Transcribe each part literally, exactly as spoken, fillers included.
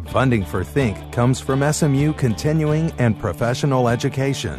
Funding for Think comes from S M U Continuing and Professional Education.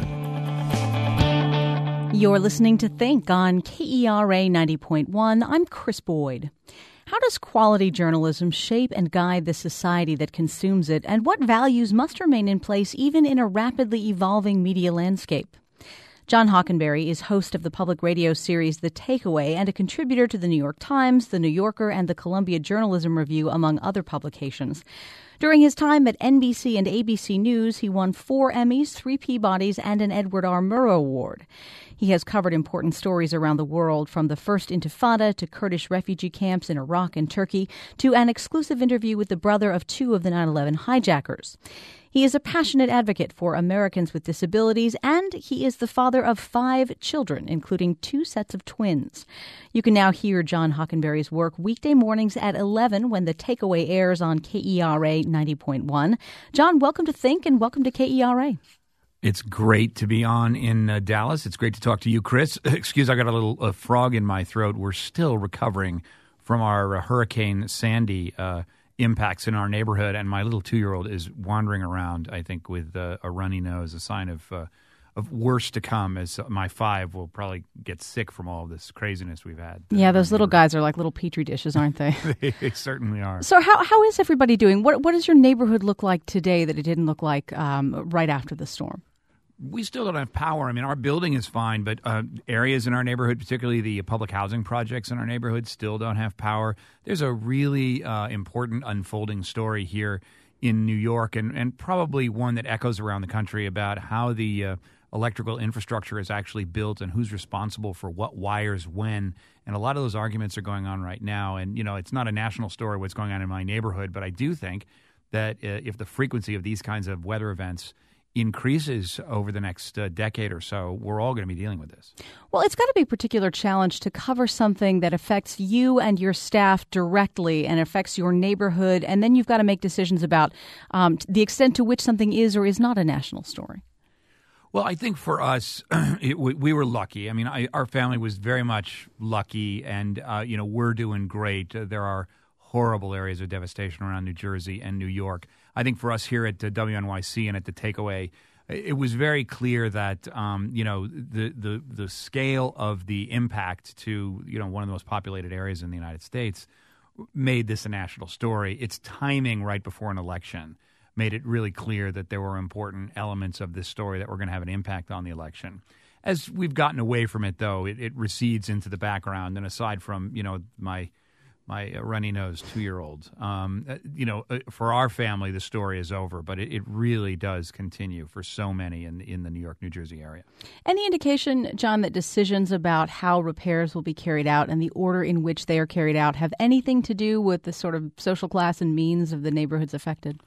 You're listening to Think on K E R A ninety point one. I'm Chris Boyd. How does quality journalism shape and guide the society that consumes it, and what values must remain in place even in a rapidly evolving media landscape? John Hockenberry is host of the public radio series The Takeaway and a contributor to The New York Times, The New Yorker, and the Columbia Journalism Review, among other publications. During his time at N B C and A B C News, he won four Emmys, three Peabodys, and an Edward R. Murrow Award. He has covered important stories around the world, from the First Intifada to Kurdish refugee camps in Iraq and Turkey, to an exclusive interview with the brother of two of the nine eleven hijackers. He is a passionate advocate for Americans with disabilities, and he is the father of five children, including two sets of twins. You can now hear John Hockenberry's work weekday mornings at eleven when The Takeaway airs on K E R A ninety point one. John, welcome to Think and welcome to K E R A. It's great to be on in uh, Dallas. It's great to talk to you, Chris. Excuse, I got a little uh, frog in my throat. We're still recovering from our uh, Hurricane Sandy uh, impacts in our neighborhood, and my little two-year-old is wandering around, I think, with uh, a runny nose, a sign of uh, of worse to come, as my five will probably get sick from all of this craziness we've had. Yeah, those little guys are like little petri dishes, aren't they? they, they certainly are. So how how is everybody doing? What What does your neighborhood look like today that it didn't look like um, right after the storm? We still don't have power. I mean, our building is fine, but uh, areas in our neighborhood, particularly the public housing projects in our neighborhood, still don't have power. There's a really uh, important unfolding story here in New York, and, and probably one that echoes around the country, about how the uh, electrical infrastructure is actually built and who's responsible for what wires when. And a lot of those arguments are going on right now. And, you know, it's not a national story what's going on in my neighborhood, but I do think that uh, if the frequency of these kinds of weather events increases over the next uh, decade or so, we're all going to be dealing with this. Well, it's got to be a particular challenge to cover something that affects you and your staff directly and affects your neighborhood, and then you've got to make decisions about um, the extent to which something is or is not a national story. Well, I think for us, it, we, we were lucky. I mean, I, our family was very much lucky, and, uh, you know, we're doing great. Uh, there are horrible areas of devastation around New Jersey and New York. I think for us here at uh, W N Y C and at The Takeaway, it was very clear that, um, you know, the, the, the scale of the impact to, you know, one of the most populated areas in the United States made this a national story. Its timing right before an election made it really clear that there were important elements of this story that were going to have an impact on the election. As we've gotten away from it, though, it, it recedes into the background. And aside from, you know, my my runny-nosed two-year-old, um, you know, for our family, the story is over. But it, it really does continue for so many in, in the New York, New Jersey area. Any indication, John, that decisions about how repairs will be carried out and the order in which they are carried out have anything to do with the sort of social class and means of the neighborhoods affected?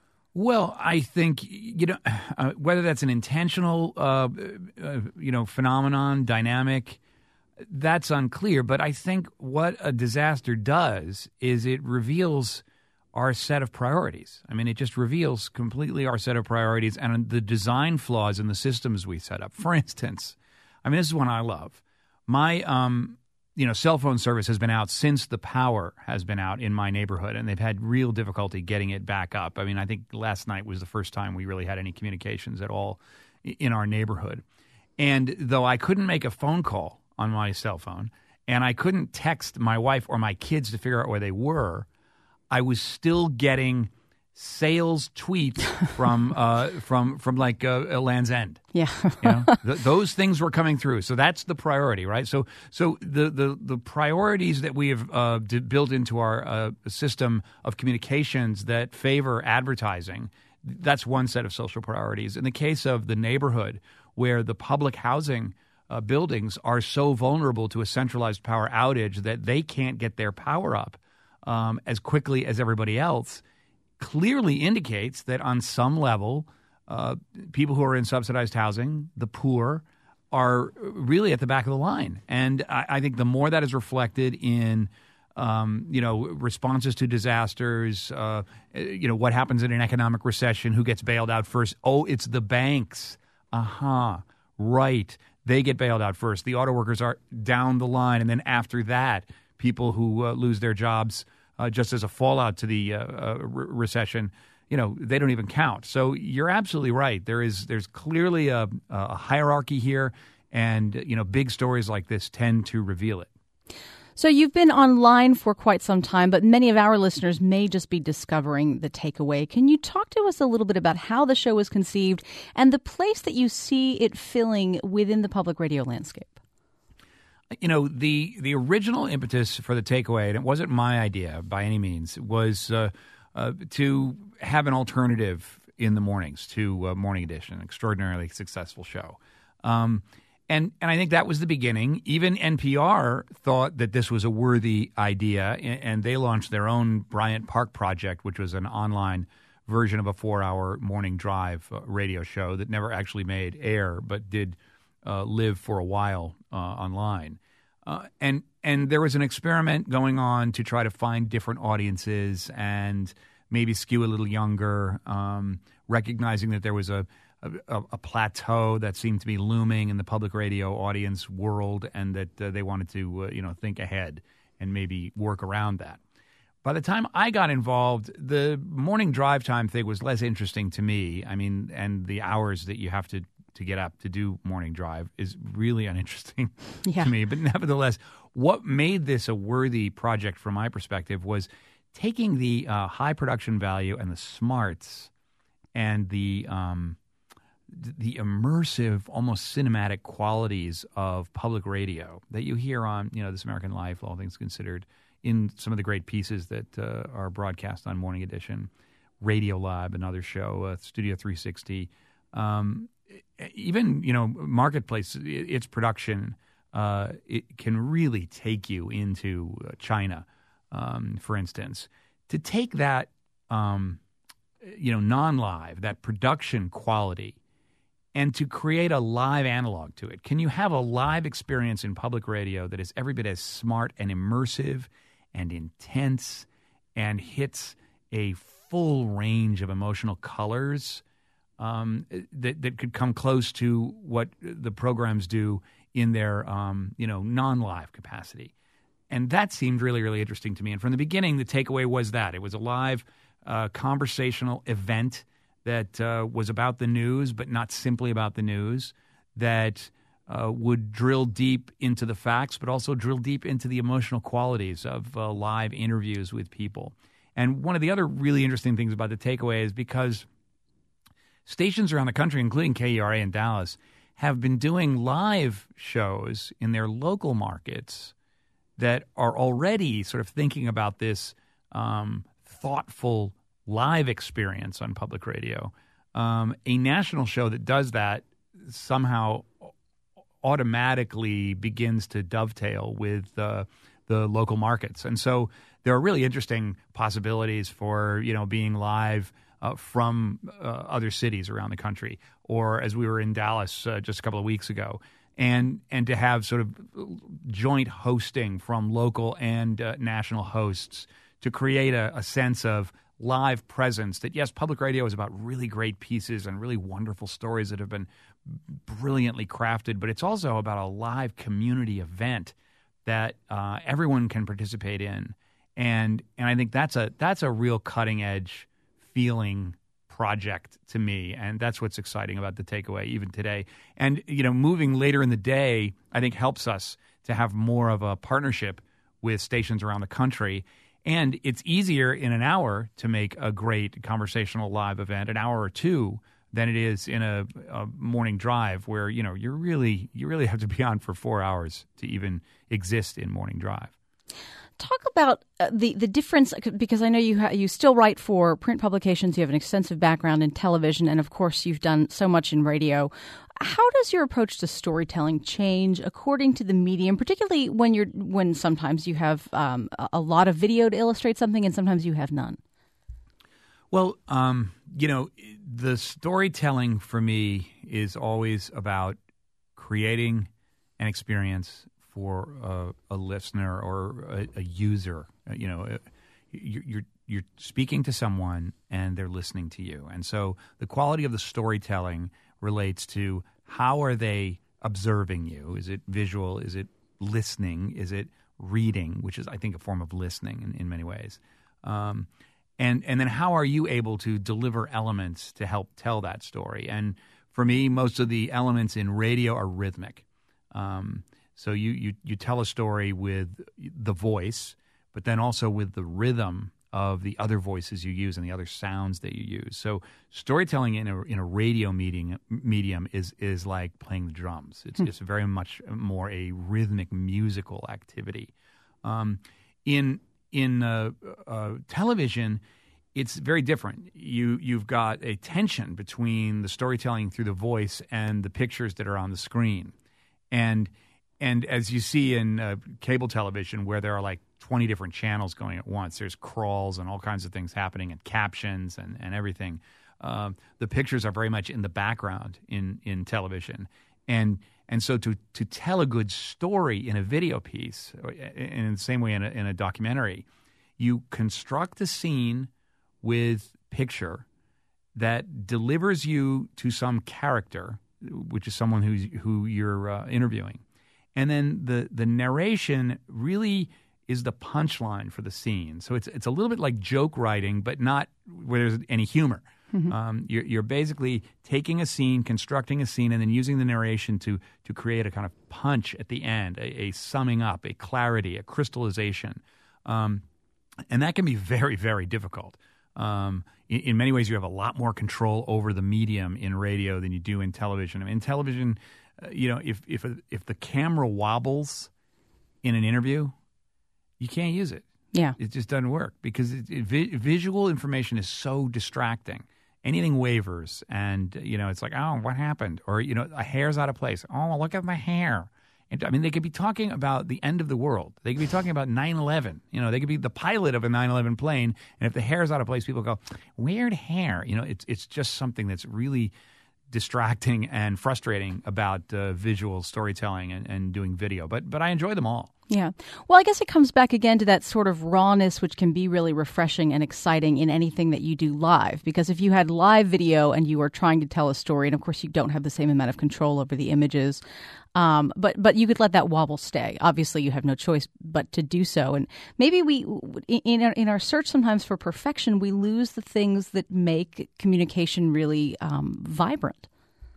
Well, I think, you know, uh, whether that's an intentional, uh, uh, you know, phenomenon, dynamic, that's unclear. But I think what a disaster does is it reveals our set of priorities. I mean, it just reveals completely our set of priorities and the design flaws in the systems we set up. For instance, I mean, this is one I love. My, um, you know, cell phone service has been out since the power has been out in my neighborhood, and they've had real difficulty getting it back up. I mean, I think last night was the first time we really had any communications at all in our neighborhood. And though I couldn't make a phone call on my cell phone, and I couldn't text my wife or my kids to figure out where they were, I was still getting sales tweets from uh, from from like uh, Land's End. Yeah, you know? Th- those things were coming through. So that's the priority, right? So so the the, the priorities that we have uh, d- built into our uh, system of communications that favor advertising, that's one set of social priorities. In the case of the neighborhood, where the public housing uh, buildings are so vulnerable to a centralized power outage that they can't get their power up um, as quickly as everybody else, clearly indicates that on some level, uh, people who are in subsidized housing, the poor, are really at the back of the line. And I, I think the more that is reflected in, um, you know, responses to disasters, uh, you know, what happens in an economic recession, who gets bailed out first? Oh, it's the banks. Uh-huh. Right. They get bailed out first. The auto workers are down the line. And then after that, people who uh, lose their jobs Uh, just as a fallout to the uh, uh, re- recession, you know, they don't even count. So you're absolutely right. There is there's clearly a, a hierarchy here, and you know, big stories like this tend to reveal it. So you've been online for quite some time, but many of our listeners may just be discovering The Takeaway. Can you talk to us a little bit about how the show was conceived and the place that you see it filling within the public radio landscape? You know, the the original impetus for The Takeaway, and it wasn't my idea by any means, was uh, uh, to have an alternative in the mornings to uh, Morning Edition, an extraordinarily successful show. Um And and I think that was the beginning. Even N P R thought that this was a worthy idea, and they launched their own Bryant Park Project, which was an online version of a four-hour morning drive radio show that never actually made air, but did uh, live for a while uh, online. Uh, and and there was an experiment going on to try to find different audiences and maybe skew a little younger, um, recognizing that there was a A, a plateau that seemed to be looming in the public radio audience world, and that uh, they wanted to, uh, you know, think ahead and maybe work around that. By the time I got involved, the morning drive time thing was less interesting to me. I mean, and the hours that you have to, to get up to do morning drive is really uninteresting yeah. to me. But nevertheless, what made this a worthy project from my perspective was taking the uh, high production value and the smarts and the um, the immersive, almost cinematic qualities of public radio that you hear on, you know, This American Life, All Things Considered, in some of the great pieces that uh, are broadcast on Morning Edition, Radio Lab, another show, uh, Studio three sixty, um, even, you know, Marketplace, its production, uh, it can really take you into China, um, for instance. To take that, um, you know, non-live, that production quality, and to create a live analog to it. Can you have a live experience in public radio that is every bit as smart and immersive and intense and hits a full range of emotional colors um, that, that could come close to what the programs do in their um, you know, non-live capacity? And that seemed really, really interesting to me. And from the beginning, The Takeaway was that. It was a live uh, conversational event that uh, was about the news, but not simply about the news, that uh, would drill deep into the facts, but also drill deep into the emotional qualities of uh, live interviews with people. And one of the other really interesting things about The Takeaway is because stations around the country, including K E R A in Dallas, have been doing live shows in their local markets that are already sort of thinking about this um, thoughtful live experience on public radio. Um, a national show that does that somehow automatically begins to dovetail with uh, the local markets. And so there are really interesting possibilities for, you know, being live uh, from uh, other cities around the country, or as we were in Dallas uh, just a couple of weeks ago, and and to have sort of joint hosting from local and uh, national hosts to create a, a sense of live presence that, yes, public radio is about really great pieces and really wonderful stories that have been brilliantly crafted, but it's also about a live community event that uh, everyone can participate in. And and I think that's a that's a real cutting edge feeling project to me, and that's what's exciting about The Takeaway even today. And you know, moving later in the day, I think helps us to have more of a partnership with stations around the country. And it's easier in an hour to make a great conversational live event, an hour or two, than it is in a, a morning drive where, you know, you're really you really have to be on for four hours to even exist in morning drive. Talk about uh, the the difference, because I know you ha- you still write for print publications. You have an extensive background in television, and of course, you've done so much in radio. How does your approach to storytelling change according to the medium, particularly when you're when sometimes you have um, a lot of video to illustrate something, and sometimes you have none? Well, um, you know, the storytelling for me is always about creating an experience for a, a listener or a, a user. You know, you're you're speaking to someone and they're listening to you, and so the quality of the storytelling relates to how are they observing you? Is it visual? Is it listening? Is it reading? Which is, I think, a form of listening in, in many ways. Um, And and then how are you able to deliver elements to help tell that story? And for me, most of the elements in radio are rhythmic. Um, so you, you, you tell a story with the voice, but then also with the rhythm of the other voices you use and the other sounds that you use. So storytelling in a in a radio meeting, medium is is like playing the drums. It's, hmm. it's very much more a rhythmic musical activity. Um, in in uh, uh, television, it's very different. You you've got a tension between the storytelling through the voice and the pictures that are on the screen, and and as you see in uh, cable television, where there are like twenty different channels going at once, there's crawls and all kinds of things happening, and captions and and everything. Uh, the pictures are very much in the background in in television, and and so to to tell a good story in a video piece, in the same way in a, in a documentary, you construct a scene with picture that delivers you to some character, which is someone who's who you're uh, interviewing, and then the the narration really is the punchline for the scene. So it's it's a little bit like joke writing, but not where there's any humor. Mm-hmm. Um, you're, you're basically taking a scene, constructing a scene, and then using the narration to to create a kind of punch at the end, a, a summing up, a clarity, a crystallization, um, and that can be very, very difficult. Um, in, in many ways, you have a lot more control over the medium in radio than you do in television. I mean, in television, uh, you know, if if a, if the camera wobbles in an interview, you can't use it. Yeah, it just doesn't work because it, it, vi- visual information is so distracting. Anything wavers, and you know, it's like, oh, what happened? Or you know, a hair's out of place. Oh, look at my hair. And, I mean, they could be talking about the end of the world. They could be talking about nine eleven. You know, they could be the pilot of a nine eleven plane, and if the hair's out of place, people go, weird hair. You know, it's it's just something that's really distracting and frustrating about uh, visual storytelling and, and doing video. But but I enjoy them all. Yeah. Well, I guess it comes back again to that sort of rawness, which can be really refreshing and exciting in anything that you do live. Because if you had live video and you were trying to tell a story, and of course you don't have the same amount of control over the images, um, but but you could let that wobble stay. Obviously, you have no choice but to do so. And maybe we, in our, in our search sometimes for perfection, we lose the things that make communication really um, vibrant.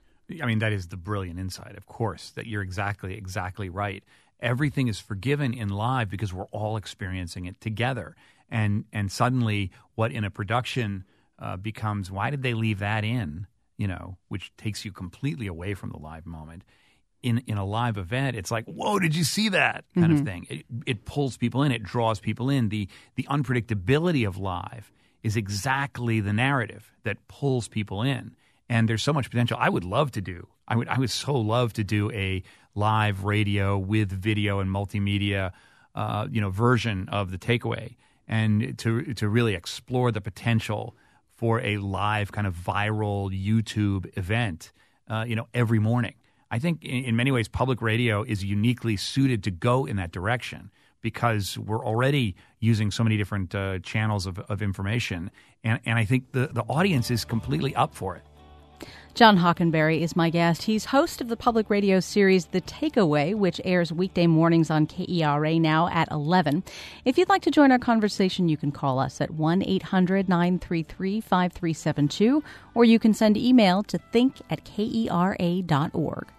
I mean, that is the brilliant insight, of course, that you're exactly, exactly right. Everything is forgiven in live because we're all experiencing it together. And and suddenly what in a production uh, becomes, why did they leave that in, you know, which takes you completely away from the live moment. In in a live event, it's like, whoa, did you see that kind mm-hmm. of thing? It, it pulls people in. It draws people in. The The unpredictability of live is exactly the narrative that pulls people in. And there's so much potential. I would love to do. I would. I would so love to do a live radio with video and multimedia, uh, you know, version of The Takeaway, and to to really explore the potential for a live kind of viral YouTube event, uh, you know, every morning. I think in, in many ways, public radio is uniquely suited to go in that direction because we're already using so many different uh, channels of, of information, and and I think the the audience is completely up for it. John Hockenberry is my guest. He's host of the public radio series The Takeaway, which airs weekday mornings on K E R A now at eleven. If you'd like to join our conversation, you can call us at one eight hundred nine three three five three seven two, or you can send email to think at K E R A dot org.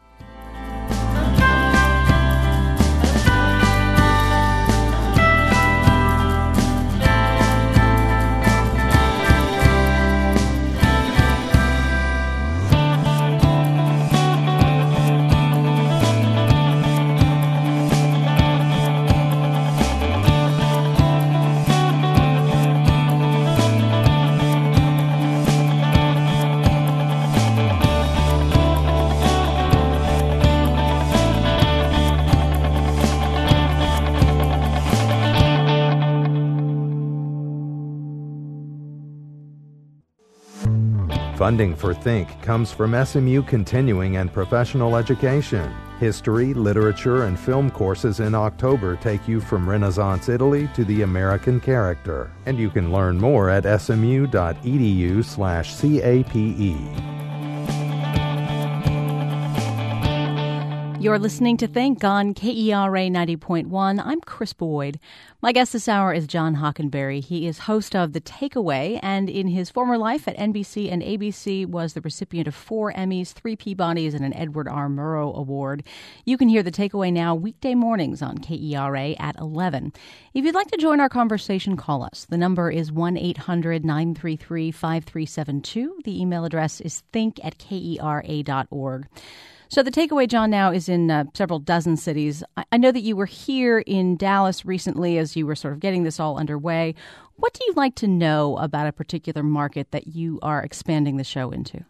Funding for Think comes from S M U Continuing and Professional Education. History, literature, and film courses in October take you from Renaissance Italy to the American character. And you can learn more at smu.edu slash CAPE. You're listening to Think on K E R A ninety point one. I'm Chris Boyd. My guest this hour is John Hockenberry. He is host of The Takeaway, and in his former life at N B C and A B C was the recipient of four Emmys, three Peabodys, and an Edward R. Murrow Award. You can hear The Takeaway now weekday mornings on K E R A at eleven. If you'd like to join our conversation, call us. The number is one eight hundred nine three three five three seven two. The email address is think at K E R A dot org. So The Takeaway, John, now is in uh, several dozen cities. I-, I know that you were here in Dallas recently as you were sort of getting this all underway. What do you like to know about a particular market that you are expanding the show into?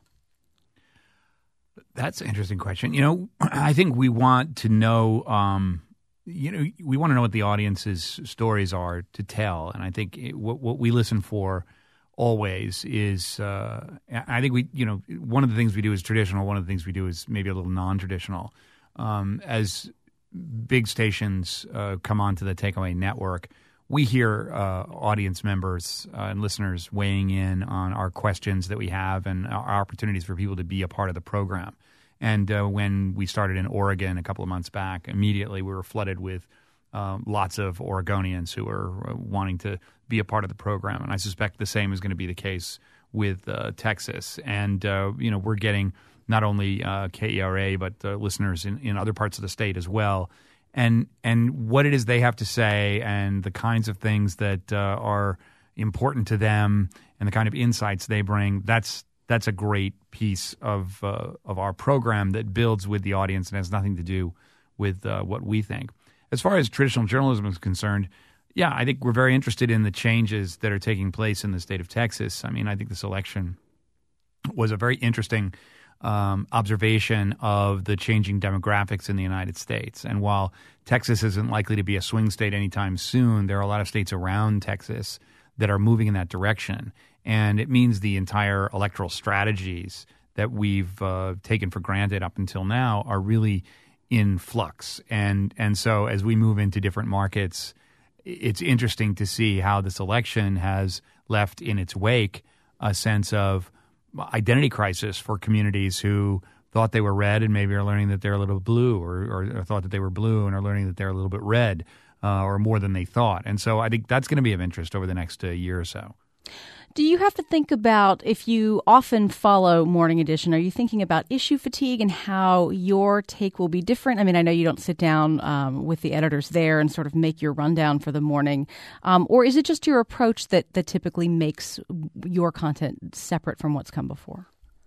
That's an interesting question. You know, I think we want to know, um, you know, we want to know what the audience's stories are to tell. And I think it, what, what we listen for always is, uh, I think we, you know, one of the things we do is traditional. One of the things we do is maybe a little non-traditional. Um, as big stations uh, come onto the Takeaway network, we hear uh, audience members uh, and listeners weighing in on our questions that we have and our opportunities for people to be a part of the program. And uh, when we started in Oregon a couple of months back, immediately we were flooded with Uh, lots of Oregonians who are uh, wanting to be a part of the program. And I suspect the same is going to be the case with uh, Texas. And, uh, you know, we're getting not only uh, K E R A, but uh, listeners in, in other parts of the state as well. And and what it is they have to say and the kinds of things that uh, are important to them and the kind of insights they bring, that's that's a great piece of, uh, of our program that builds with the audience and has nothing to do with uh, what we think. As far as traditional journalism is concerned, yeah, I think we're very interested in the changes that are taking place in the state of Texas. I mean, I think this election was a very interesting um, observation of the changing demographics in the United States. And while Texas isn't likely to be a swing state anytime soon, there are a lot of states around Texas that are moving in that direction. And it means the entire electoral strategies that we've uh, taken for granted up until now are really in flux. And and so as we move into different markets, it's interesting to see how this election has left in its wake a sense of identity crisis for communities who thought they were red and maybe are learning that they're a little blue, or, or, or thought that they were blue and are learning that they're a little bit red, uh, or more than they thought. And so I think that's going to be of interest over the next uh, year or so. Do you have to think about, if you often follow Morning Edition, are you thinking about issue fatigue and how your take will be different? I mean, I know you don't sit down um, with the editors there and sort of make your rundown for the morning. Um, or is it just your approach that, that typically makes your content separate from what's come before?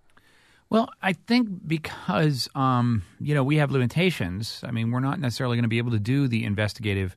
Well, I think because, um, you know, we have limitations. I mean, we're not necessarily going to be able to do the investigative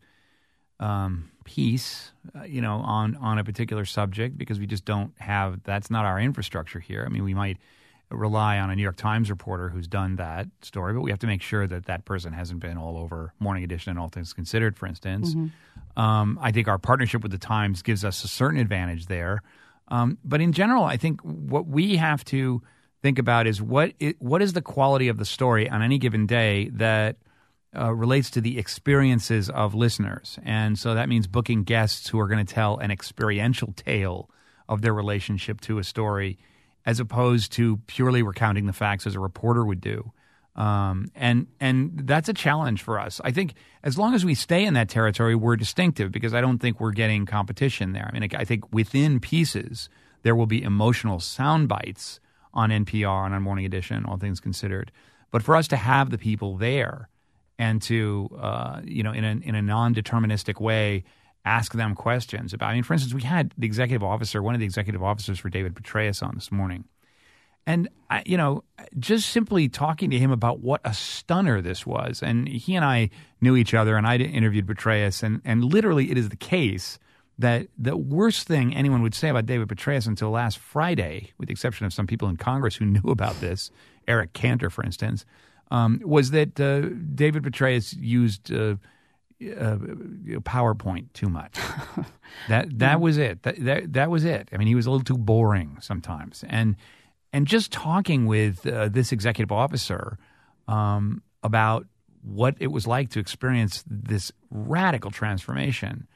um piece, uh, you know, on, on a particular subject because we just don't have, that's not our infrastructure here. I mean, we might rely on a New York Times reporter who's done that story, but we have to make sure that that person hasn't been all over Morning Edition and All Things Considered, for instance. Mm-hmm. Um, I think our partnership with the Times gives us a certain advantage there. Um, but in general, I think what we have to think about is what it, what is the quality of the story on any given day that Uh, relates to the experiences of listeners. And so that means booking guests who are going to tell an experiential tale of their relationship to a story as opposed to purely recounting the facts as a reporter would do. Um, and and that's a challenge for us. I think as long as we stay in that territory, we're distinctive because I don't think we're getting competition there. I mean, I think within pieces, there will be emotional sound bites on N P R and on Morning Edition, All Things Considered. But for us to have the people there and to, uh, you know, in a, in a non-deterministic way, ask them questions about, I mean, for instance, we had the executive officer, one of the executive officers for David Petraeus on this morning. And, I, you know, just simply talking to him about what a stunner this was. And he and I knew each other, and I interviewed Petraeus. And, and literally it is the case that the worst thing anyone would say about David Petraeus until last Friday, with the exception of some people in Congress who knew about this, Eric Cantor, for instance, Um, was that uh, David Petraeus used uh, uh, PowerPoint too much. that that was it. That, that that was it. I mean, he was a little too boring sometimes. And and just talking with uh, this executive officer um, about what it was like to experience this radical transformation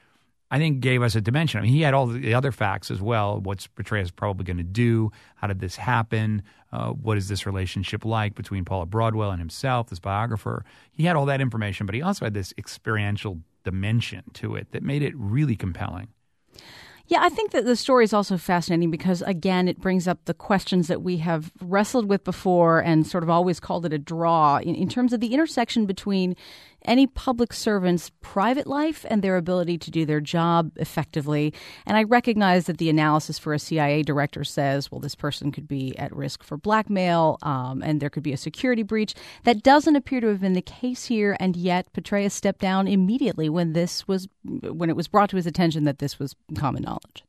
I think gave us a dimension. I mean, he had all the other facts as well. What's Petraeus probably going to do? How did this happen? Uh, what is this relationship like between Paula Broadwell and himself, this biographer? He had all that information, but he also had this experiential dimension to it that made it really compelling. Yeah, I think that the story is also fascinating because, again, it brings up the questions that we have wrestled with before and sort of always called it a draw in, in terms of the intersection between any public servant's private life and their ability to do their job effectively. And I recognize that the analysis for a C I A director says, well, this person could be at risk for blackmail um, and there could be a security breach. That doesn't appear to have been the case here. And yet Petraeus stepped down immediately when this was when it was brought to his attention that this was common knowledge.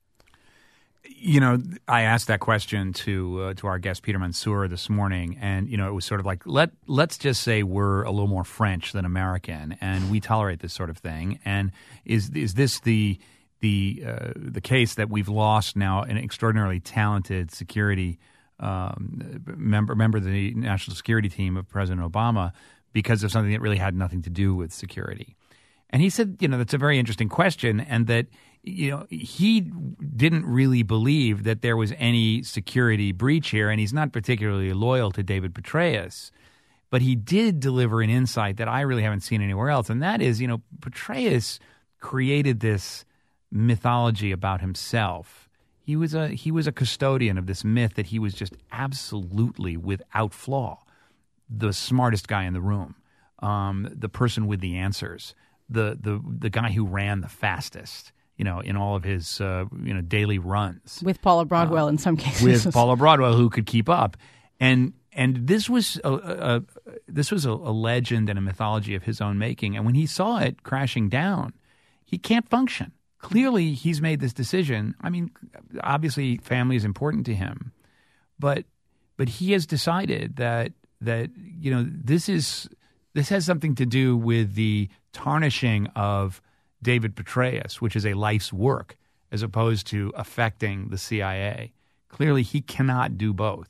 You know, I asked that question to uh, to our guest Peter Mansour this morning, and you know, it was sort of like let let's just say we're a little more French than American, and we tolerate this sort of thing. And is is this the the uh, the case that we've lost now an extraordinarily talented security um, member member of the national security team of President Obama because of something that really had nothing to do with security? And he said, you know, that's a very interesting question, and that, you know, he didn't really believe that there was any security breach here, and he's not particularly loyal to David Petraeus. But he did deliver an insight that I really haven't seen anywhere else, and that is, you know, Petraeus created this mythology about himself. He was a he was a custodian of this myth that he was just absolutely without flaw, the smartest guy in the room, um, the person with the answers. The, the the guy who ran the fastest, you know, in all of his uh, you know daily runs, with Paula Broadwell uh, in some cases, with Paula Broadwell who could keep up, and and this was a, a, a this was a, a legend and a mythology of his own making. And when he saw it crashing down, he can't function. Clearly, he's made this decision. I mean, obviously, family is important to him, but but he has decided that that you know this is. This has something to do with the tarnishing of David Petraeus, which is a life's work, as opposed to affecting the C I A. Clearly, he cannot do both.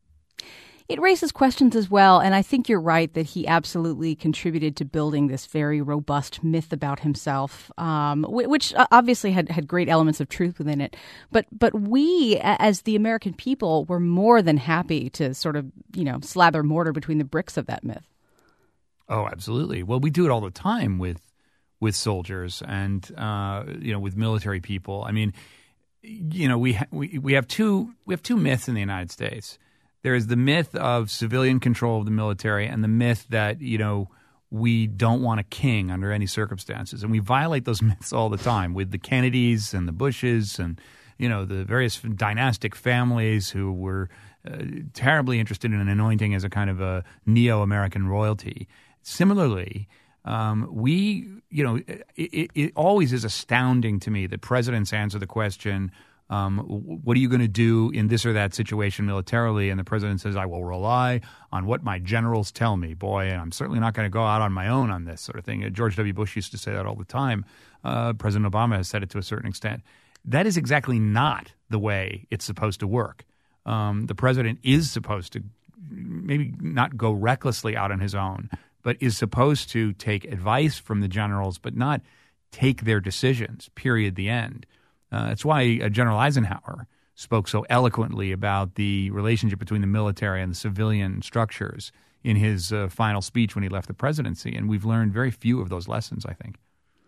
It raises questions as well, and I think you're right that he absolutely contributed to building this very robust myth about himself, um, which obviously had, had great elements of truth within it. But but we, as the American people, were more than happy to sort of, you know, slather mortar between the bricks of that myth. Oh, absolutely. Well, we do it all the time with with soldiers and uh, you know with military people. I mean, you know, we ha- we we have two we have two myths in the United States. There is the myth of civilian control of the military, and the myth that you know we don't want a king under any circumstances, and we violate those myths all the time with the Kennedys and the Bushes and you know the various dynastic families who were uh, terribly interested in anointing as a kind of a neo-American royalty. Similarly, um, we, you know, it, it, it always is astounding to me that presidents answer the question, um, what are you going to do in this or that situation militarily? And the president says, I will rely on what my generals tell me. Boy, and I'm certainly not going to go out on my own on this sort of thing. George W. Bush used to say that all the time. Uh, President Obama has said it to a certain extent. That is exactly not the way it's supposed to work. Um, the president is supposed to maybe not go recklessly out on his own, but is supposed to take advice from the generals, but not take their decisions, period, the end. Uh, that's why uh, General Eisenhower spoke so eloquently about the relationship between the military and the civilian structures in his uh, final speech when he left the presidency. And we've learned very few of those lessons, I think.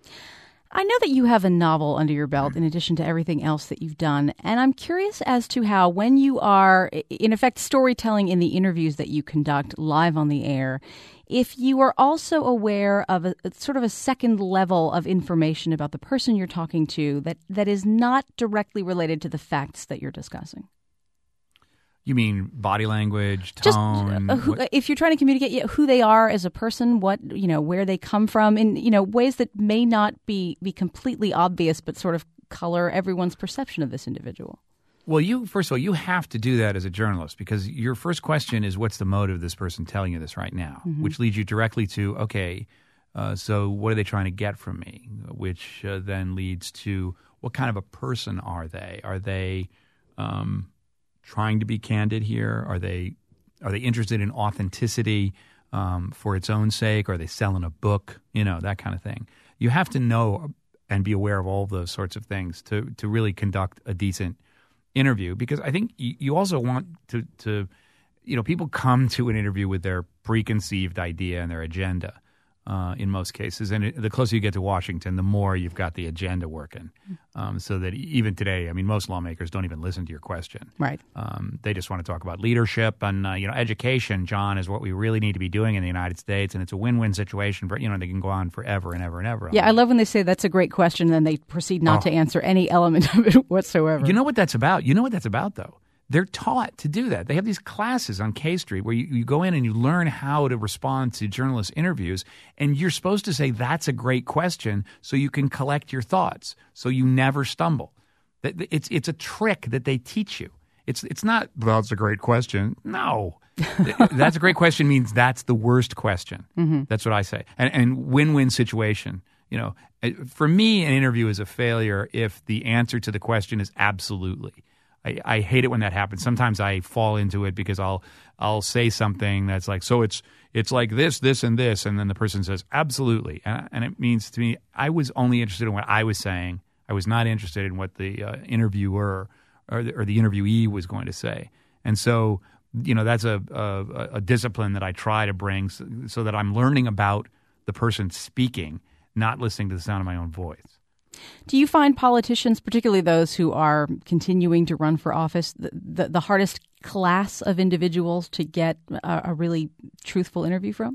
I know that you have a novel under your belt in addition to everything else that you've done. And I'm curious as to how, when you are, in effect, storytelling in the interviews that you conduct live on the air, if you are also aware of a sort of a second level of information about the person you're talking to that, that is not directly related to the facts that you're discussing. You mean body language, Just tone? uh, who, if you're trying to communicate yeah, who they are as a person, what you know, where they come from, in you know ways that may not be be completely obvious, but sort of color everyone's perception of this individual. Well, you first of all, you have to do that as a journalist because your first question is, what's the motive of this person telling you this right now? Mm-hmm. Which leads you directly to, okay, uh, so what are they trying to get from me? Which uh, then leads to, what kind of a person are they? Are they um, trying to be candid here? Are they are they interested in authenticity um, for its own sake? Are they selling a book? You know, that kind of thing. You have to know and be aware of all those sorts of things to to really conduct a decent interview. Because I think you, you also want to, to, you know, people come to an interview with their preconceived idea and their agenda. Uh, in most cases. And it, the closer you get to Washington, the more you've got the agenda working. Um, so that even today, I mean, most lawmakers don't even listen to your question. Right. Um, they just want to talk about leadership and, uh, you know, education, John, is what we really need to be doing in the United States. And it's a win-win situation. For, you know, they can go on forever and ever and ever. Yeah, I love when they say that's a great question, and then they proceed not oh. to answer any element of it whatsoever. You know what that's about? You know what that's about, though? They're taught to do that. They have these classes on K Street where you, you go in and you learn how to respond to journalist interviews, and you're supposed to say, that's a great question, so you can collect your thoughts, so you never stumble. It's it's a trick that they teach you. It's it's not, that's a great question. No. That's a great question means that's the worst question. Mm-hmm. That's what I say. And, and win-win situation. You know, for me, an interview is a failure if the answer to the question is absolutely. I, I hate it when that happens. Sometimes I fall into it because I'll I'll say something that's like, so it's it's like this, this, and this, and then the person says, absolutely. And, and it means to me, I was only interested in what I was saying. I was not interested in what the uh, interviewer or the, or the interviewee was going to say. And so, you know, that's a, a, a discipline that I try to bring so, so that I'm learning about the person speaking, not listening to the sound of my own voice. Do you find politicians, particularly those who are continuing to run for office, the, the, the hardest class of individuals to get a, a really truthful interview from?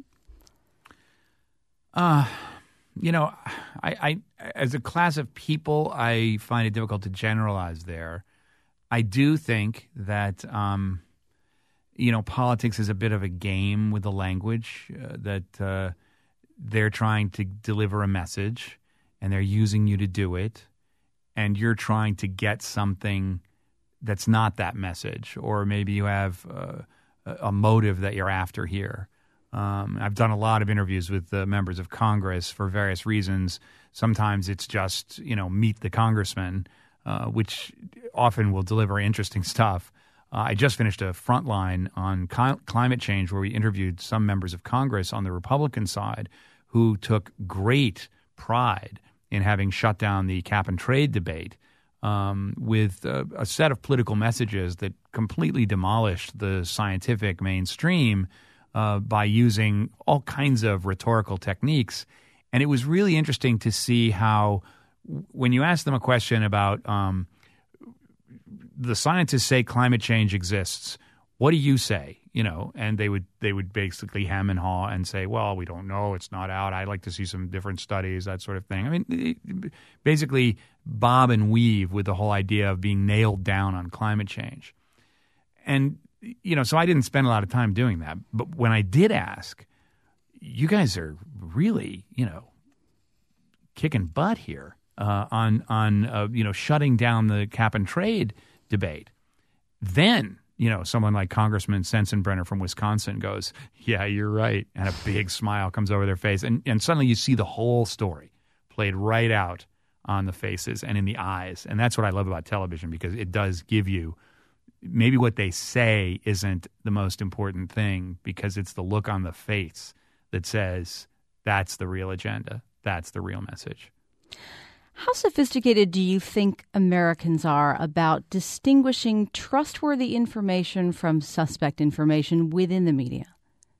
Uh, you know, I, I as a class of people, I find it difficult to generalize there. I do think that, um, you know, politics is a bit of a game with the language, uh, that uh, they're trying to deliver a message. And they're using you to do it, and you're trying to get something that's not that message, or maybe you have uh, a motive that you're after here. Um, I've done a lot of interviews with uh, members of Congress for various reasons. Sometimes it's just, you know, meet the congressman, uh, which often will deliver interesting stuff. Uh, I just finished a Frontline on co- climate change where we interviewed some members of Congress on the Republican side who took great pride in having shut down the cap and trade debate um, with uh, a set of political messages that completely demolished the scientific mainstream uh, by using all kinds of rhetorical techniques. And it was really interesting to see how when you ask them a question about um, the scientists say climate change exists, what do you say? You know, and they would they would basically hem and haw and say, well, we don't know. It's not out. I'd like to see some different studies, that sort of thing. I mean, it, basically bob and weave with the whole idea of being nailed down on climate change. And, you know, so I didn't spend a lot of time doing that. But when I did ask, you guys are really, you know, kicking butt here uh, on, on uh, you know, shutting down the cap and trade debate. Then, you know, someone like Congressman Sensenbrenner from Wisconsin goes, yeah, you're right. And a big smile comes over their face. And, and suddenly you see the whole story played right out on the faces and in the eyes. And that's what I love about television, because it does give you maybe what they say isn't the most important thing, because it's the look on the face that says that's the real agenda. That's the real message. How sophisticated do you think Americans are about distinguishing trustworthy information from suspect information within the media?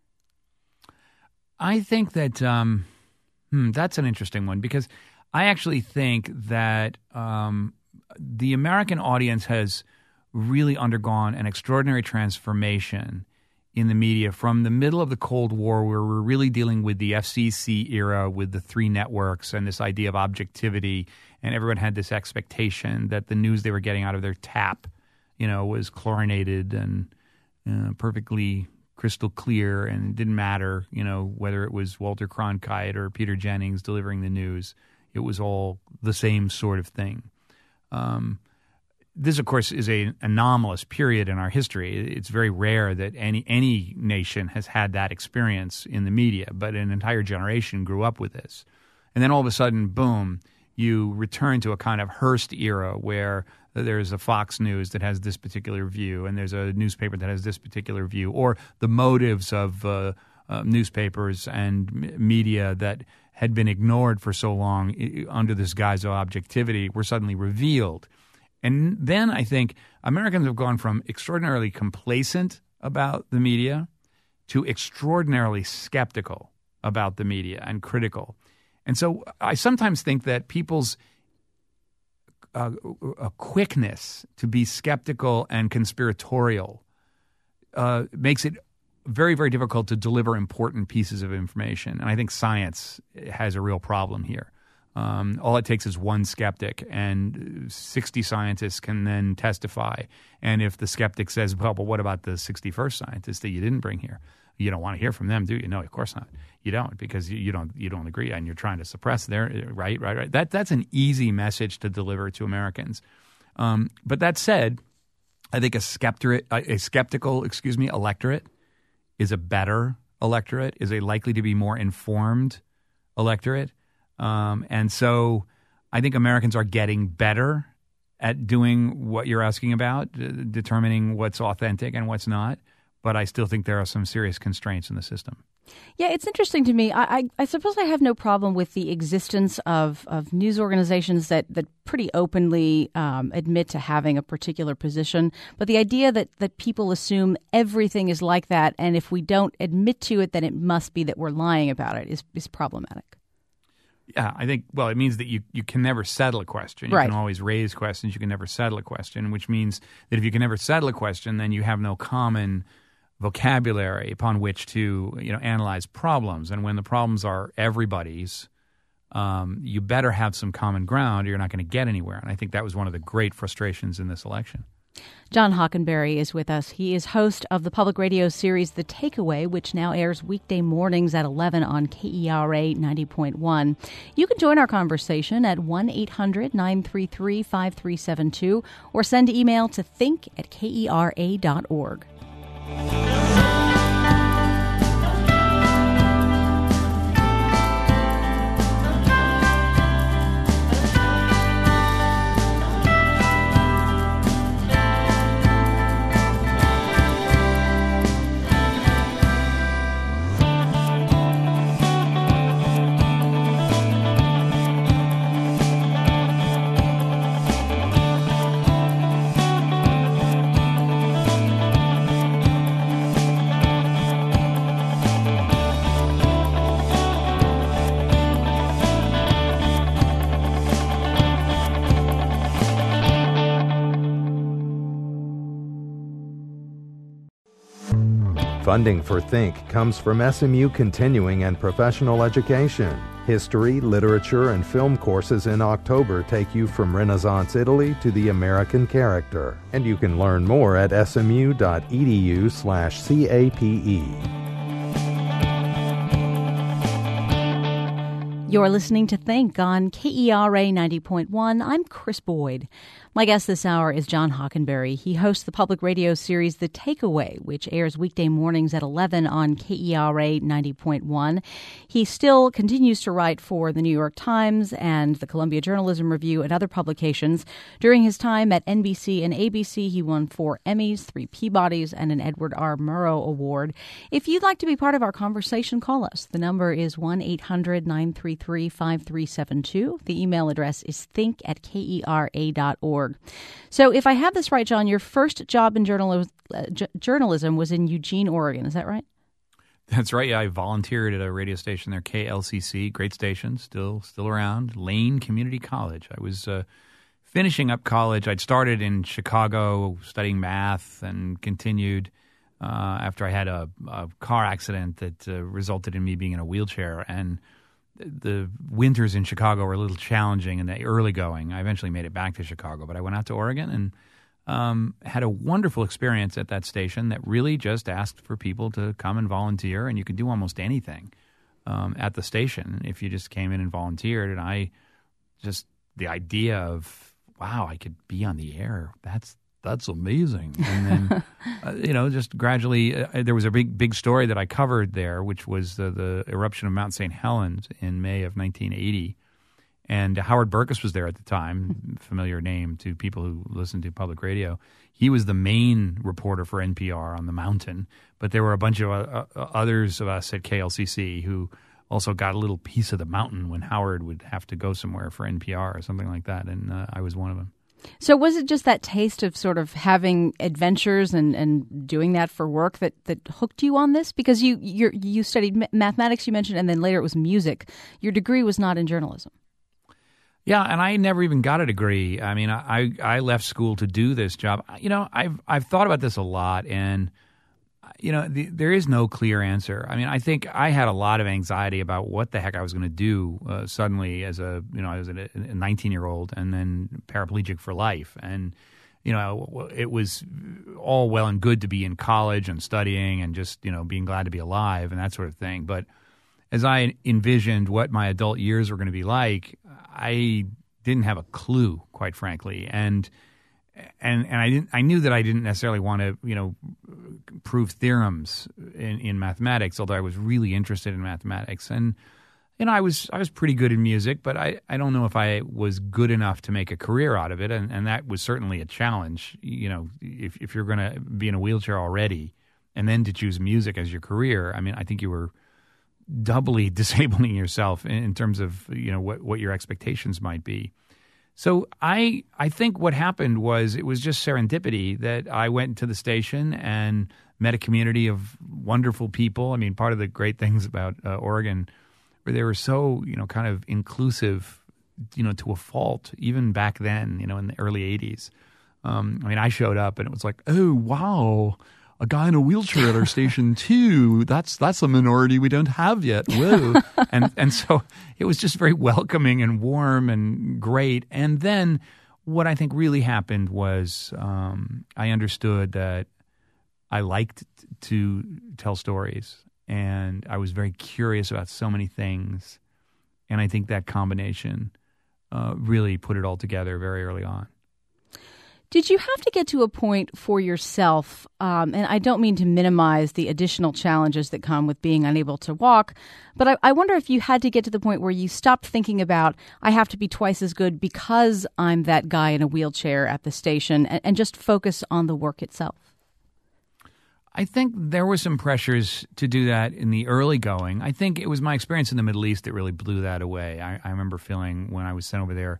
I think that um, hmm, that's an interesting one, because I actually think that um, the American audience has really undergone an extraordinary transformation in the media from the middle of the Cold War, where we're really dealing with the F C C era with the three networks and this idea of objectivity, and everyone had this expectation that the news they were getting out of their tap, you know, was chlorinated and uh, perfectly crystal clear, and it didn't matter, you know, whether it was Walter Cronkite or Peter Jennings delivering the news. It was all the same sort of thing. Um, This, of course, is an anomalous period in our history. It's very rare that any any nation has had that experience in the media, but an entire generation grew up with this. And then all of a sudden, boom, you return to a kind of Hearst era where there's a Fox News that has this particular view, and there's a newspaper that has this particular view, or the motives of uh, uh, newspapers and m- media that had been ignored for so long I- under this guise of objectivity were suddenly revealed. And then I think Americans have gone from extraordinarily complacent about the media to extraordinarily skeptical about the media and critical. And so I sometimes think that people's uh, a quickness to be skeptical and conspiratorial uh, makes it very, very difficult to deliver important pieces of information. And I think science has a real problem here. Um, all it takes is one skeptic, and sixty scientists can then testify. And if the skeptic says, well, but what about the sixty-first scientist that you didn't bring here? You don't want to hear from them, do you? No, of course not. You don't, because you, you don't you don't agree, and you're trying to suppress their right, right, right. That that's an easy message to deliver to Americans. Um, but that said, I think a skeptorate, a, a skeptical, excuse me, electorate is a better electorate, is a likely to be more informed electorate. Um, and so I think Americans are getting better at doing what you're asking about, d- determining what's authentic and what's not. But I still think there are some serious constraints in the system. Yeah, it's interesting to me. I, I, I suppose I have no problem with the existence of, of news organizations that, that pretty openly um, admit to having a particular position. But the idea that, that people assume everything is like that, and if we don't admit to it, then it must be that we're lying about it, is, is problematic. Yeah, I think, well, it means that you, you can never settle a question. You right. can always raise questions. You can never settle a question, which means that if you can never settle a question, then you have no common vocabulary upon which to, you know, analyze problems. And when the problems are everybody's, um, you better have some common ground or you're not going to get anywhere. And I think that was one of the great frustrations in this election. John Hockenberry is with us. He is host of the public radio series The Takeaway, which now airs weekday mornings at eleven on K E R A ninety point one. You can join our conversation at one eight hundred nine three three five three seven two or send email to think at K E R A dot org. Funding for Think comes from S M U Continuing and Professional Education. History, literature, and film courses in October take you from Renaissance Italy to the American character. And you can learn more at smu.edu slash CAPE. You're listening to Think on K E R A ninety point one. I'm Chris Boyd. My guest this hour is John Hockenberry. He hosts the public radio series The Takeaway, which airs weekday mornings at eleven on K E R A ninety point one. He still continues to write for the New York Times and the Columbia Journalism Review and other publications. During his time at N B C and A B C, he won four Emmys, three Peabodys, and an Edward R. Murrow Award. If you'd like to be part of our conversation, call us. The number is one eight hundred nine three three five three seven two. The email address is think at K E R A dot org. So if I have this right, John, your first job in journal- uh, j- journalism was in Eugene, Oregon. Is that right? That's right. Yeah, I volunteered at a radio station there, K L C C, great station, still still around, Lane Community College. I was uh, finishing up college. I'd started in Chicago studying math and continued uh, after I had a, a car accident that uh, resulted in me being in a wheelchair. And the winters in Chicago were a little challenging in the early going. I eventually made it back to Chicago, but I went out to Oregon and um, had a wonderful experience at that station that really just asked for people to come and volunteer, and you could do almost anything um, at the station if you just came in and volunteered. And I just, the idea of, wow, I could be on the air, that's That's amazing. And then, uh, you know, just gradually, uh, there was a big, big story that I covered there, which was the, the eruption of Mount Saint Helens in May of nineteen eighty. And Howard Burkus was there at the time, familiar name to people who listen to public radio. He was the main reporter for N P R on the mountain, but there were a bunch of uh, others of us at K L C C who also got a little piece of the mountain when Howard would have to go somewhere for N P R or something like that, and uh, I was one of them. So was it just that taste of sort of having adventures and, and doing that for work that, that hooked you on this? Because you you you studied mathematics, you mentioned, and then later it was music. Your degree was not in journalism. Yeah, and I never even got a degree. I mean, I I left school to do this job. You know, I've I've thought about this a lot, and you know, the, there is no clear answer. I mean, I think I had a lot of anxiety about what the heck I was going to do uh, suddenly as a you know as a nineteen-year-old and then paraplegic for life, and you know, it was all well and good to be in college and studying and just you know being glad to be alive and that sort of thing, but as I envisioned what my adult years were going to be like, I didn't have a clue, quite frankly, and and and I didn't. I knew that I didn't necessarily want to, you know, prove theorems in, in mathematics. Although I was really interested in mathematics, and you know, I was I was pretty good in music, but I, I don't know if I was good enough to make a career out of it, and, and that was certainly a challenge. You know, if if you're going to be in a wheelchair already, and then to choose music as your career, I mean, I think you were doubly disabling yourself in, in terms of, you know, what, what your expectations might be. So I I think what happened was it was just serendipity that I went to the station and met a community of wonderful people. I mean, part of the great things about uh, Oregon, where they were so, you know, kind of inclusive, you know, to a fault, even back then, you know, in the early eighties. Um, I mean, I showed up and it was like, oh, wow, a guy in a wheelchair at our station too. That's that's a minority we don't have yet. Whoa. and and so it was just very welcoming and warm and great. And then what I think really happened was um, I understood that I liked to tell stories, and I was very curious about so many things. And I think that combination uh, really put it all together very early on. Did you have to get to a point for yourself, um, and I don't mean to minimize the additional challenges that come with being unable to walk, but I, I wonder if you had to get to the point where you stopped thinking about, I have to be twice as good because I'm that guy in a wheelchair at the station, and, and just focus on the work itself? I think there were some pressures to do that in the early going. I think it was my experience in the Middle East that really blew that away. I, I remember feeling when I was sent over there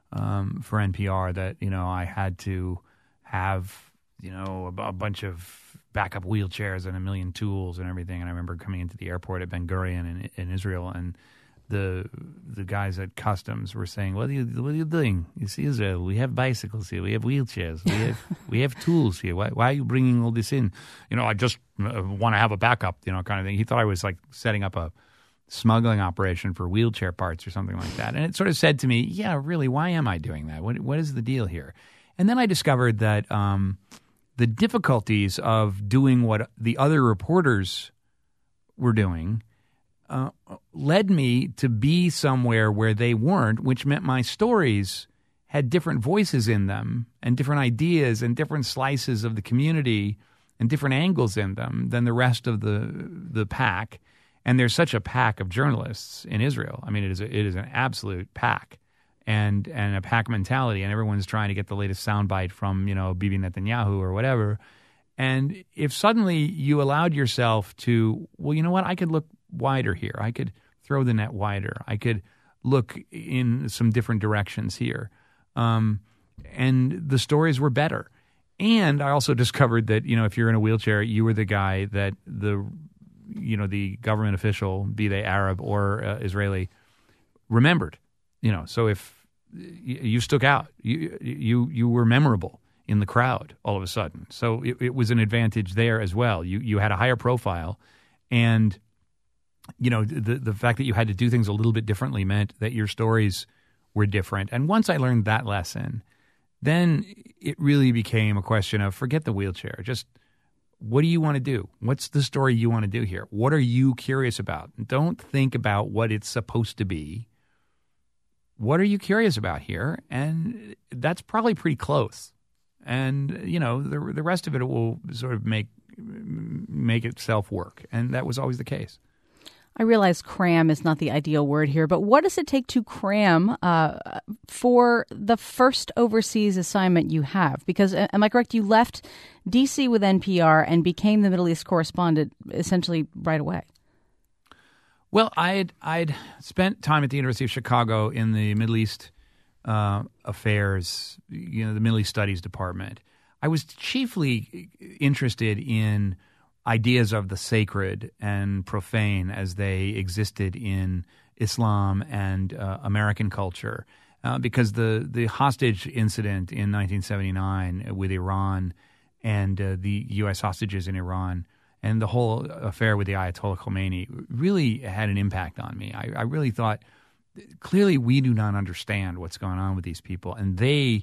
Um, for N P R that, you know, I had to have, you know, a, a bunch of backup wheelchairs and a million tools and everything. And I remember coming into the airport at Ben Gurion in, in Israel, and the the guys at customs were saying, what are you, what are you doing? You see, Israel, we have bicycles here, we have wheelchairs, we have we have tools here. Why, why are you bringing all this in? You know, I just want to have a backup, you know, kind of thing. He thought I was like setting up a smuggling operation for wheelchair parts or something like that. And it sort of said to me, yeah, really, why am I doing that? What What is the deal here? And then I discovered that um, the difficulties of doing what the other reporters were doing uh, led me to be somewhere where they weren't, which meant my stories had different voices in them and different ideas and different slices of the community and different angles in them than the rest of the the pack. And there's such a pack of journalists in Israel. I mean, it is a, it is an absolute pack, and and a pack mentality, and everyone's trying to get the latest soundbite from, you know, Bibi Netanyahu or whatever. And if suddenly you allowed yourself to, well, you know what, I could look wider here. I could throw the net wider. I could look in some different directions here. Um, and the stories were better. And I also discovered that, you know, if you're in a wheelchair, you were the guy that the you know, the government official, be they Arab or uh, Israeli, remembered. You know, so if y- you stuck out, you you you were memorable in the crowd all of a sudden. So it, it was an advantage there as well. You you had a higher profile, and you know the the fact that you had to do things a little bit differently meant that your stories were different. And once I learned that lesson, then it really became a question of forget the wheelchair, just what do you want to do? What's the story you want to do here? What are you curious about? Don't think about what it's supposed to be. What are you curious about here? And that's probably pretty close. And, you know, the the rest of it will sort of make make itself work. And that was always the case. I realize cram is not the ideal word here, but what does it take to cram uh, for the first overseas assignment you have? Because, uh, am I correct, you left D C with N P R and became the Middle East correspondent essentially right away? Well, I'd, I'd spent time at the University of Chicago in the Middle East uh, affairs, you know, the Middle East Studies department. I was chiefly interested in ideas of the sacred and profane as they existed in Islam and uh, American culture, uh, because the, the hostage incident in nineteen seventy-nine with Iran and uh, the U S hostages in Iran and the whole affair with the Ayatollah Khomeini really had an impact on me. I, I really thought, clearly we do not understand what's going on with these people, and they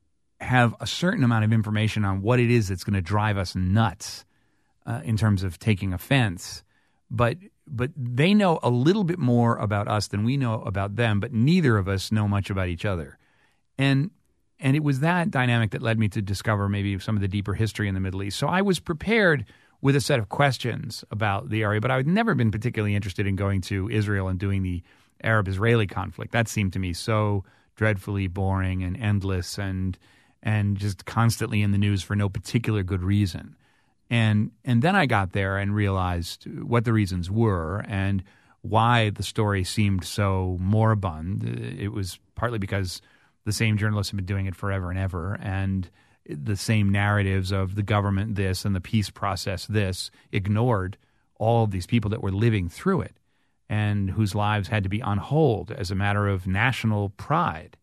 have a certain amount of information on what it is that's going to drive us nuts uh, in terms of taking offense. But but they know a little bit more about us than we know about them, but neither of us know much about each other. And and it was that dynamic that led me to discover maybe some of the deeper history in the Middle East. So I was prepared with a set of questions about the area, but I had never been particularly interested in going to Israel and doing the Arab-Israeli conflict. That seemed to me so dreadfully boring and endless and and just constantly in the news for no particular good reason. And and then I got there and realized what the reasons were and why the story seemed so moribund. It was partly because the same journalists have been doing it forever and ever, and the same narratives of the government this and the peace process this ignored all of these people that were living through it and whose lives had to be on hold as a matter of national pride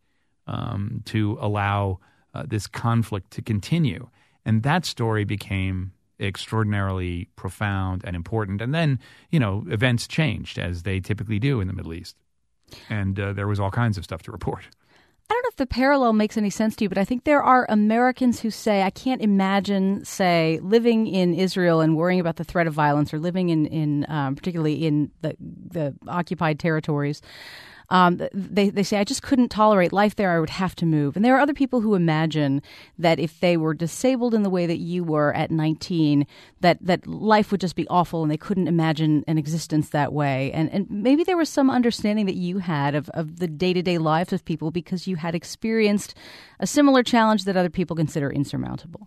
um, to allow uh, this conflict to continue. And that story became extraordinarily profound and important. And then, you know, events changed, as they typically do in the Middle East. And uh, there was all kinds of stuff to report. I don't know if the parallel makes any sense to you, but I think there are Americans who say, I can't imagine, say, living in Israel and worrying about the threat of violence, or living in, in um, particularly in the, the occupied territories. Um, they, they say, I just couldn't tolerate life there. I would have to move. And there are other people who imagine that if they were disabled in the way that you were at nineteen, that, that life would just be awful and they couldn't imagine an existence that way. And, and maybe there was some understanding that you had of, of the day-to-day lives of people because you had experienced a similar challenge that other people consider insurmountable.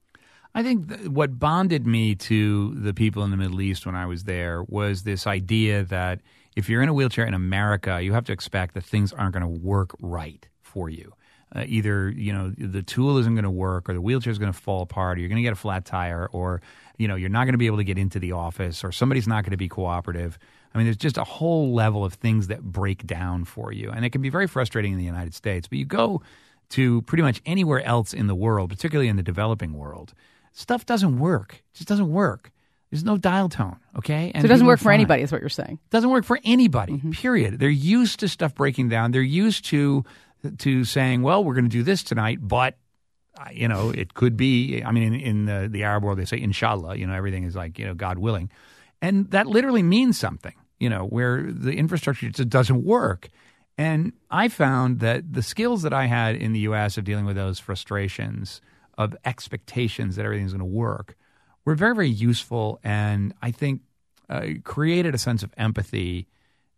I think th- what bonded me to the people in the Middle East when I was there was this idea that if you're in a wheelchair in America, you have to expect that things aren't going to work right for you. Uh, either, you know, the tool isn't going to work, or the wheelchair is going to fall apart, or you're going to get a flat tire, or, you know, you're not going to be able to get into the office, or somebody's not going to be cooperative. I mean, there's just a whole level of things that break down for you. And it can be very frustrating in the United States. But you go to pretty much anywhere else in the world, particularly in the developing world, stuff doesn't work. It just doesn't work. There's no dial tone, okay? And so it doesn't work for anybody is what you're saying. It doesn't work for anybody, mm-hmm. period. They're used to stuff breaking down. They're used to to saying, well, we're going to do this tonight, but, uh, you know, it could be, I mean, in, in the, the Arab world, they say, inshallah, you know, everything is like, you know, God willing. And that literally means something, you know, where the infrastructure just doesn't work. And I found that the skills that I had in the U S of dealing with those frustrations, of expectations that everything's going to work, were very, very useful, and I think uh, created a sense of empathy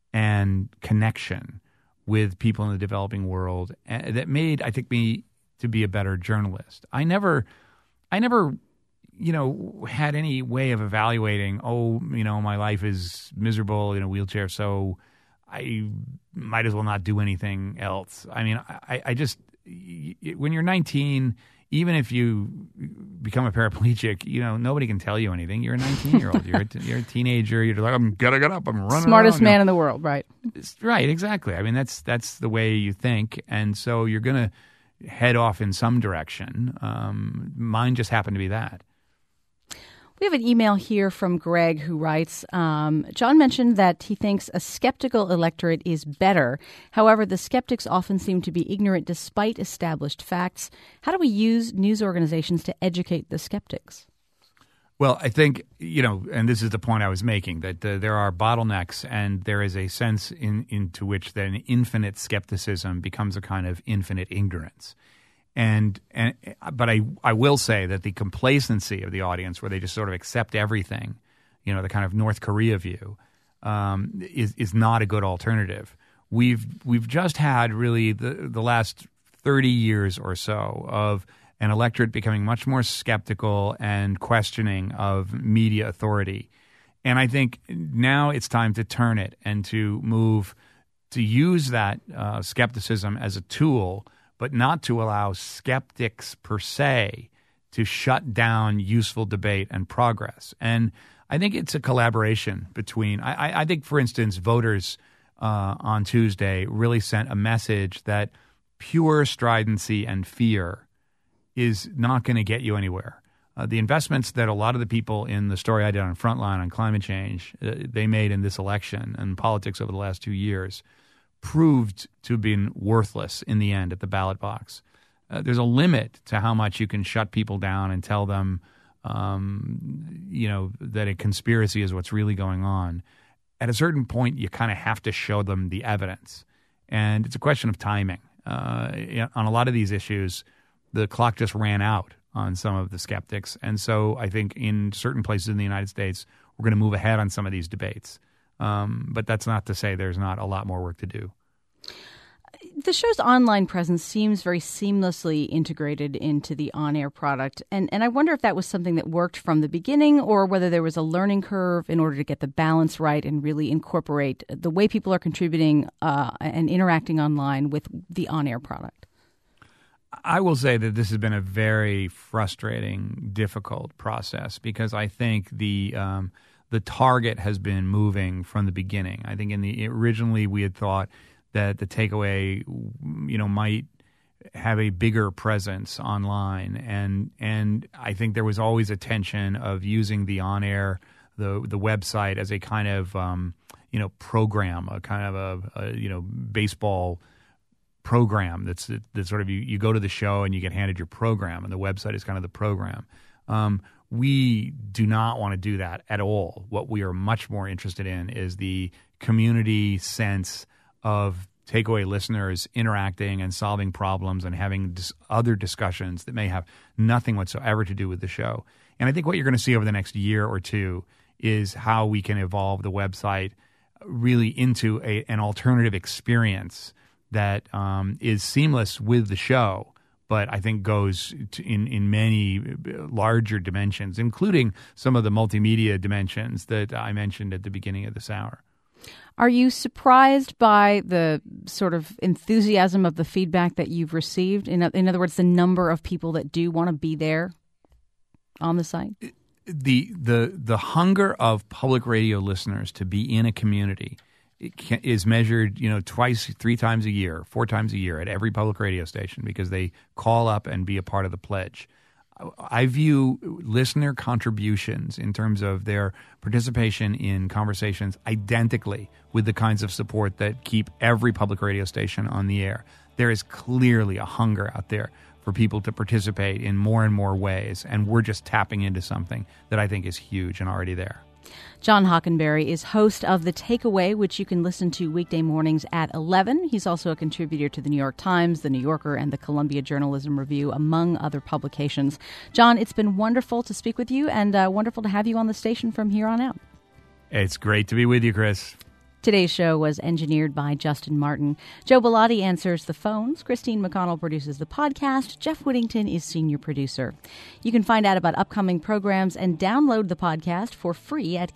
and connection with people in the developing world uh, that made, I think, me to be a better journalist. I never, I never, you know, had any way of evaluating, oh, you know, my life is miserable in a wheelchair, so I might as well not do anything else. I mean, I, I just, when you're nineteen, even if you become a paraplegic, you know, nobody can tell you anything. You're a nineteen-year-old. You're a, you're a teenager. You're like, I'm gotta get up. I'm running. Smartest around. man you know. in the world, right? Right, exactly. I mean, that's that's the way you think, and so you're gonna head off in some direction. Um, mine just happened to be that. We have an email here from Greg who writes, um, John mentioned that he thinks a skeptical electorate is better. However, the skeptics often seem to be ignorant despite established facts. How do we use news organizations to educate the skeptics? Well, I think, you know, and this is the point I was making, that uh, there are bottlenecks, and there is a sense in, into which then infinite skepticism becomes a kind of infinite ignorance. And and but I I will say that the complacency of the audience, where they just sort of accept everything, you know, the kind of North Korea view, um, is is not a good alternative. We've we've just had really the the last thirty years or so of an electorate becoming much more skeptical and questioning of media authority. And I think now it's time to turn it and to move to use that uh, skepticism as a tool, but not to allow skeptics per se to shut down useful debate and progress. And I think it's a collaboration between, I, I think, for instance, voters uh, on Tuesday really sent a message that pure stridency and fear is not going to get you anywhere. Uh, the investments that a lot of the people in the story I did on Frontline on climate change, uh, they made in this election and politics over the last two years proved to have been worthless in the end at the ballot box. Uh, there's a limit to how much you can shut people down and tell them, um, you know, that a conspiracy is what's really going on. At a certain point, you kind of have to show them the evidence. And it's a question of timing. Uh, on a lot of these issues, the clock just ran out on some of the skeptics. And so I think in certain places in the United States, we're going to move ahead on some of these debates. Um, but that's not to say there's not a lot more work to do. The show's online presence seems very seamlessly integrated into the on-air product. And, and I wonder if that was something that worked from the beginning or whether there was a learning curve in order to get the balance right and really incorporate the way people are contributing uh, and interacting online with the on-air product. I will say that this has been a very frustrating, difficult process because I think the um, the target has been moving from the beginning. I think in the originally we had thought that the takeaway, you know, might have a bigger presence online, and and I think there was always a tension of using the on-air, the the website as a kind of um, you know program, a kind of a, a you know baseball program that's that sort of you, you go to the show and you get handed your program, and the website is kind of the program. Um, we do not want to do that at all. What we are much more interested in is the community sense of takeaway listeners interacting and solving problems and having dis- other discussions that may have nothing whatsoever to do with the show. And I think what you're going to see over the next year or two is how we can evolve the website really into a, an alternative experience that um, is seamless with the show, but I think goes to in, in many larger dimensions, including some of the multimedia dimensions that I mentioned at the beginning of this hour. Are you surprised by the sort of enthusiasm of the feedback that you've received? In, in other words, the number of people that do want to be there on the site? The the the hunger of public radio listeners to be in a community It can, is measured, you know, twice, three times a year, four times a year at every public radio station because they call up and be a part of the pledge. I view listener contributions in terms of their participation in conversations identically with the kinds of support that keep every public radio station on the air. There is clearly a hunger out there for people to participate in more and more ways, and we're just tapping into something that I think is huge and already there. John Hockenberry is host of The Takeaway, which you can listen to weekday mornings at eleven. He's also a contributor to The New York Times, The New Yorker, and the Columbia Journalism Review, among other publications. John, it's been wonderful to speak with you and uh, wonderful to have you on the station from here on out. It's great to be with you, Chris. Today's show was engineered by Justin Martin. Joe Bellotti answers the phones. Christine McConnell produces the podcast. Jeff Whittington is senior producer. You can find out about upcoming programs and download the podcast for free at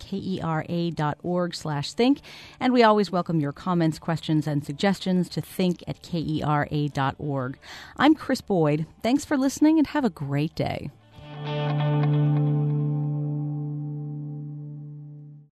kera.org slash think. And we always welcome your comments, questions, and suggestions to think at kera dot org. I'm Chris Boyd. Thanks for listening and have a great day.